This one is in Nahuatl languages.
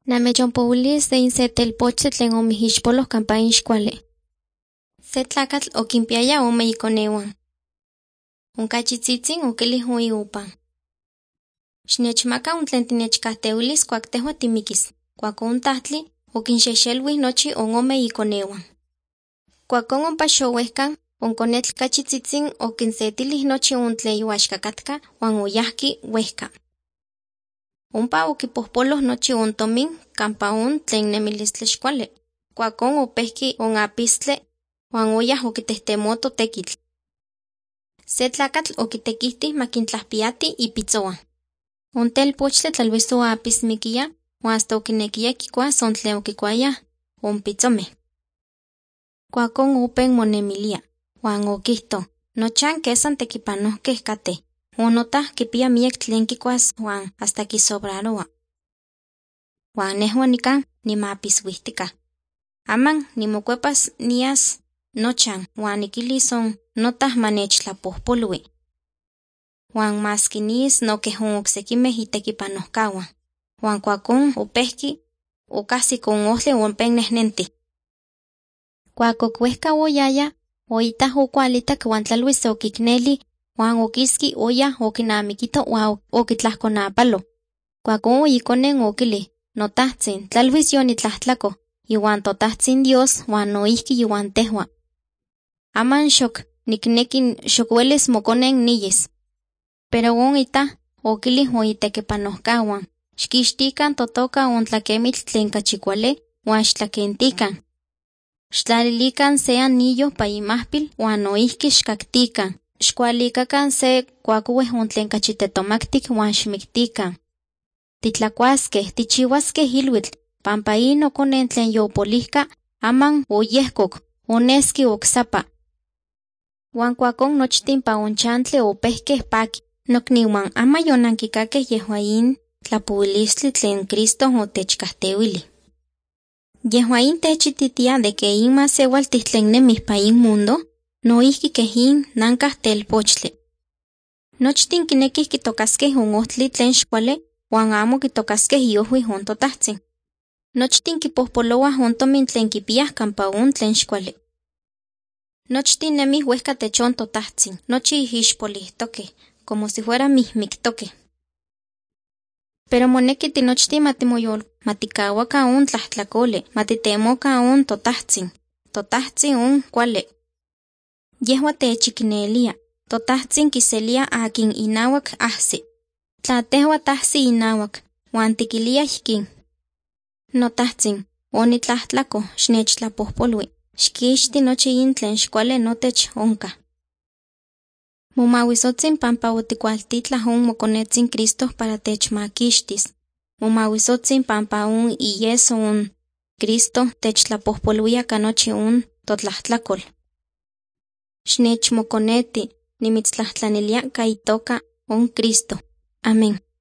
Namechonpouilis de inse telpochtli tlen omihixpolos kampa ixkuali. Se tlakatl okimpiaya ome ikoneuan. Onkachitzitsin okilih iupan. Xnechmaka tlen tinechkahteuilis kuak tehua timikis. Kuakon tahtli okinxexelwih nochi ome ikoneuan. Kuakon ompa xowehkan onkonetl kachitzitsin okinsetilih nochi tlen yoaxkakatka uan oyahki wehka. Ompa okipohpoloh nochi tomin kampa tlen nemilistli xkuali. Kuakon opehki apistli uan oyah okitehtemooto tekitl. Se tlakatl okitekihtih makintlahpiati ipitzoan. Telpochtli tlalvis oapismikiya uan hasta okinekiya kikuas tlen okikuayah pitzomeh. Kuakon open monemilia uan okihto: "Nochan kesan tekipanohkeh kateh. Onotah kipia miek tlen kikuas uan hasta kisobraroa. Uan nehua nikan nimapiswihtikah. Aman nimokuepas nias nochan uan nikilis notah manechtlapojpolui. Uan maski nis nokeh oksekimeh itekipanohkawan." Uan kuakon opehki okahsik ohtli open nehnentih. Kuak okwehka oyaya, oitah okualitak uan tlalvis okikneli uan okiski oyah okinamikito uan okitlahkonapalo. Kuakon ikonen okilih: "Notahtzin, tlalvis yonitlahtlako, iwan totahtzin Dios uan noihki iwan tehua. Aman xok uelis mokonen niyis." Pero itah okilih itekipanohkawan: "Xkixtikan totoka tlakemitl tlen kachi kuali uan xtlakentikan. Xtlalilikan se anillo pa imahpil uan noihki xkaktikan. Xkualikakan se kuakoueh tlen kachi tetomaktik uan xmiktikan. Titlakuaskeh, tichiuaskeh ilhuitl, pampa in okonen tlen yopolihka aman oyehkok, oneski oksapa." Uan kuakon nochtin pa chantli opehkeh paki. Nokniuan, ama yonankikakeh yehua in tlapouilistli tlen Cristo otechkahteuilih. Yehua in techititia de que in masewaltih tlen nemih pa in mundo, noihki keh in nankah telpochtli. Nochtin kinekih kitokaskeh ohtli tlen xkuali uan amo kitokaskeh iohui totahtzin. Nochtin kipohpolouah tomin tlen kipiah kampa tlen xkuali. Nochtin nemih wehka techon totahtzin, nochi ixpolihtokeh, como si fuera mihmiktokeh. Pero moneki tinochtin matikawakan tlahtlakoli, matitemokan totahtzin. Totahtzin kuali. Yehua techiknelia, totahtzin kiselia akin inawak ahsi. Tla tehua tahsi inawak, uan tikilia ihkin: "Notahtzin, onitlahtlako, xnechtlapojpolui, xkixti nochi in tlen xkuali notech onka." Momawisotzin pampa otikualtitlah mokonetzin Cristo para techmakixtis. Momawisotzin pampa iyeso Cristo techtlapojpoluia ka nochi totlahtlakol. Xnechmokoneti, nimitztlahtlanilia ka itoka Cristo. Amén.